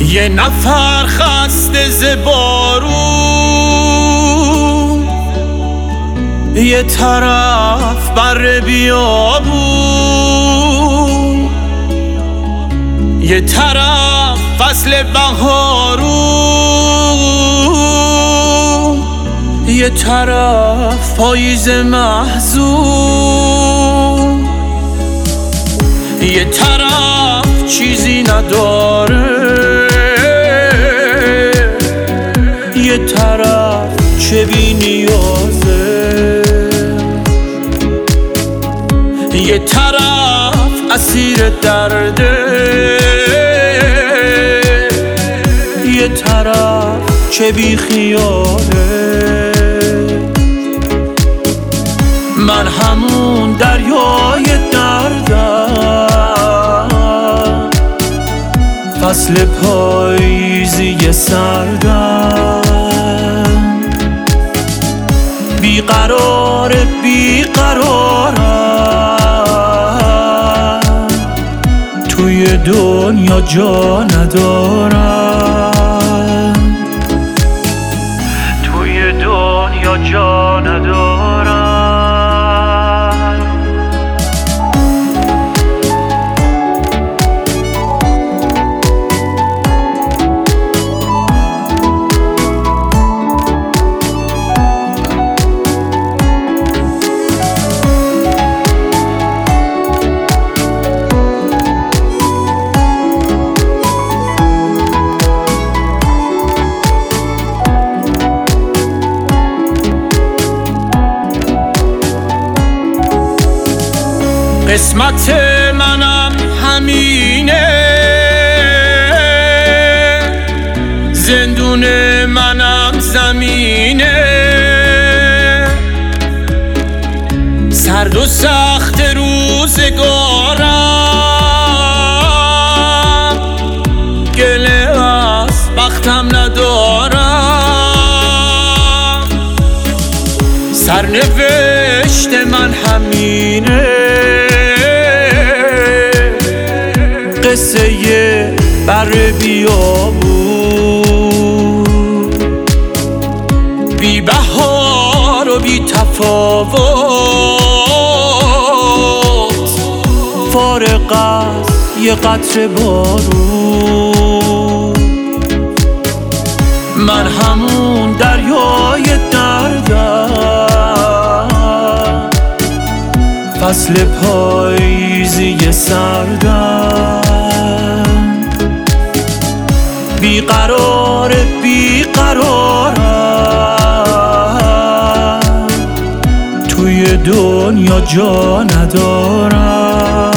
یه نفر خسته ز بارون، یه طرف بر بیابون، یه طرف فصل بهارون، یه طرف پاییز محزون، یه طرف چیزی نداره، یه طرف چه بی نیازه، یه طرف اسیر درده، یه طرف چه بی خیاله. من همون دریای دردم، فصل پاییزی سردم، بیقرارم، توی دنیا جا ندارم، توی دنیا جا ندارم. قسمت منم همینه، زندون منم زمینه، سرد و سخت روزگارم، گله از بختم ندارم، سرنوشت من همینه، قصه بر بیابون، بی بهار و بی تفاوت، فارغ از یه قطره بارون. من همون دریای دردم، فصل پاییزی سردم، بیقرارم، توی دنیا جا ندارم.